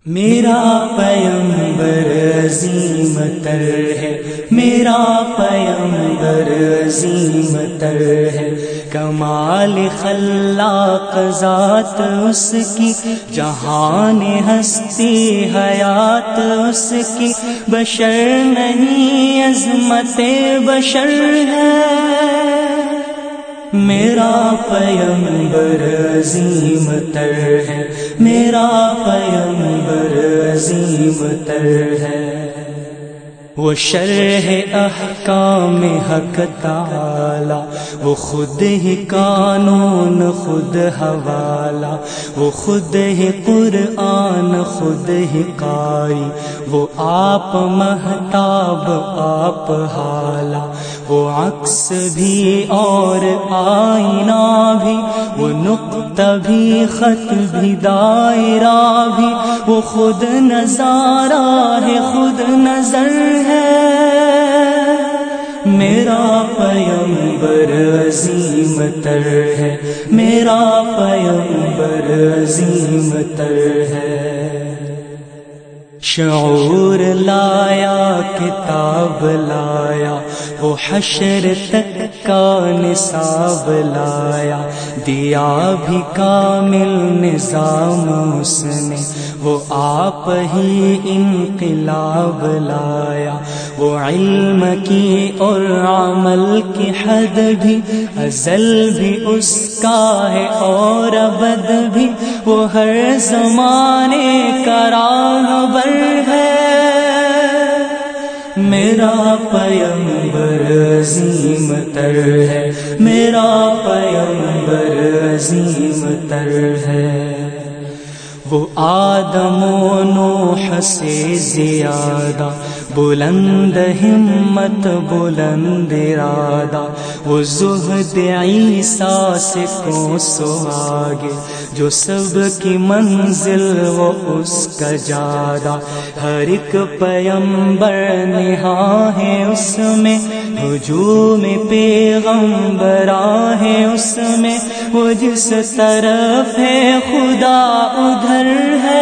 میرا پیغمبر عظیم تر ہے، میرا پیغمبر عظیم تر ہے، کمال خلاق ذات اس کی، جہان ہستی حیات اس کی، بشر نہیں عظمت بشر ہے۔ میرا پیغمبر عظیم تر ہے، میرا پیغمبر عظیم تر ہے، وہ شرح احکام حق تعالی، وہ خود ہی قانون خود حوالہ، وہ خود ہی قرآن خود ہی قاری، وہ آپ مہتاب آپ حالہ، وہ عکس بھی اور آئینہ بھی، وہ نقطہ بھی خط بھی دائرہ بھی، وہ خود نظارہ ہے خود نظر ہے۔ میرا پیغمبر عظیم تر ہے، میرا پیغمبر عظیم تر ہے، شعور لایا کتاب لایا، وہ حشر تک کا نصاب لایا، دیا بھی کامل نظام اس نے، وہ آپ ہی انقلاب لایا، وہ علم کی اور عمل کی حد بھی ازل بھی اس کا ہے اور ابد بھی، وہ ہر زمانے کا راہبر ہے۔ میرا پیغمبر عظیم تر ہے، میرا پیغمبر عظیم تر ہے، وہ آدم و نوح سے زیادہ بلند ہمت بلند ارادہ، وہ زہد عیسیٰ سے کوسوں آگے، جو سب کی منزل وہ اس کا جادہ، ہر ایک پیغمبر نہاں ہے اس میں، ہجوم پیغمبراں ہے اس میں، وہ جس طرف ہے خدا ادھر ہے۔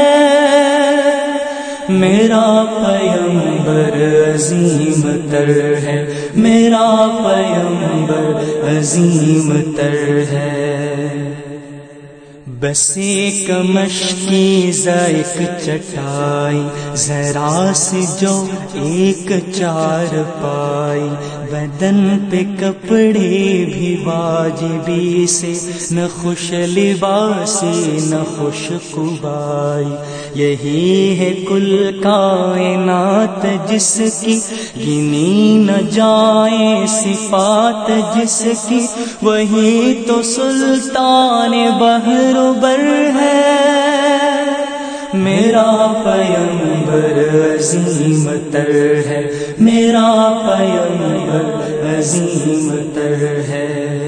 میرا پیغمبر عظیم تر ہے، میرا پیغمبر عظیم تر ہے، بس ایک مشکی ذائق چٹائی، ذرا سی جو ایک چار پائی، بدن پہ کپڑے بھی واجبی سے، نہ خوش لباسی نہ خوش قبائی، یہی ہے کل کائنات جس کی گنی نہ جائیں صفات جس کی، وہی تو سلطان بحر بر ہے۔ میرا پیغمبر عظیم تر ہے، میرا پیغمبر عظیم تر ہے،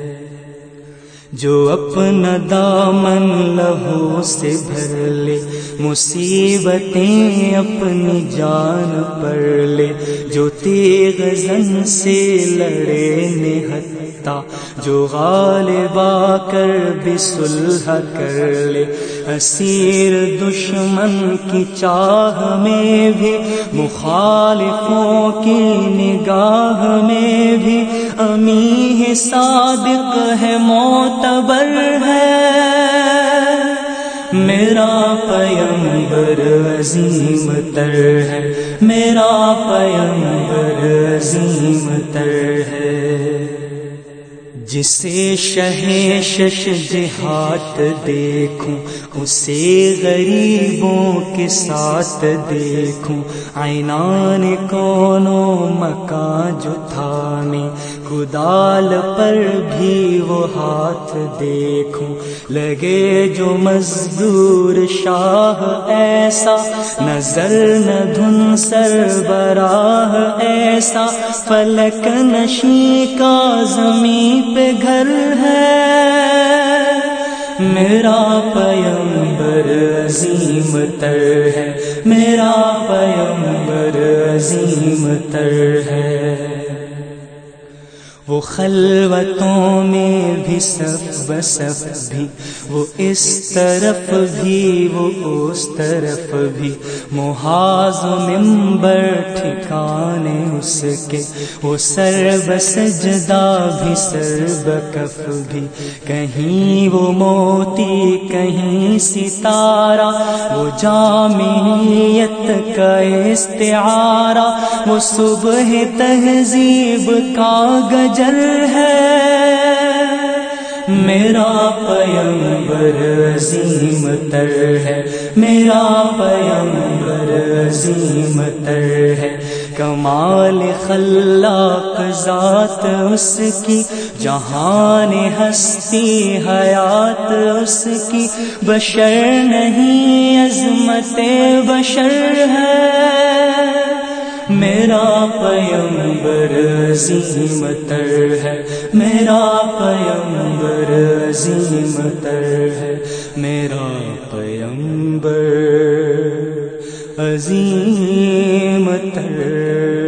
جو اپنا دامن لہو سے بھر لے، مصیبتیں اپنی جان پر لے، جو تیغ زن سے لڑے نہتا، جو غالب آ کر بھی صلح کر لے، اسیر دشمن کی چاہ میں بھی، مخالفوں کی نگاہ میں بھی، امین ہے صادق ہے معتبر ہے۔ میرا پیغمبر عظیم تر ہے، میرا پیغمبر عظیم تر ہے، جسے شہ شش جہات دیکھوں، اسے غریبوں کے ساتھ دیکھوں، عینان کونوں مکان جو تھامے، کدال پر بھی وہ ہاتھ دیکھوں، لگے جو مزدور شاہ ایسا، نظر نہ دھن سربراہ ایسا، فلک نشیں کا زمین پہ گھر ہے۔ میرا پیغمبر عظیم تر ہے، میرا پیغمبر عظیم تر ہے، وہ خلوتوں میں بھی صف بصف بھی، وہ اس طرف بھی وہ اس طرف بھی، محاذ و منبر ٹھکانے اس کے، وہ سر بسجدہ بھی سر بکف بھی، کہیں وہ موتی کہیں ستارہ، وہ جامعیت کا استعارہ، وہ صبح تہذیب کا گجر ہے، میرا پیمبر عظیم تر ہے، میرا پیمبر عظیم تر ہے، کمال خلاق ذات اس کی، جہان ہستی حیات اس کی، بشر نہیں عظمت بشر ہے، میرا پیمبر عظیم تر ہے، میرا پیمبر عظیم تر ہے، میرا پیمبر عظیم تر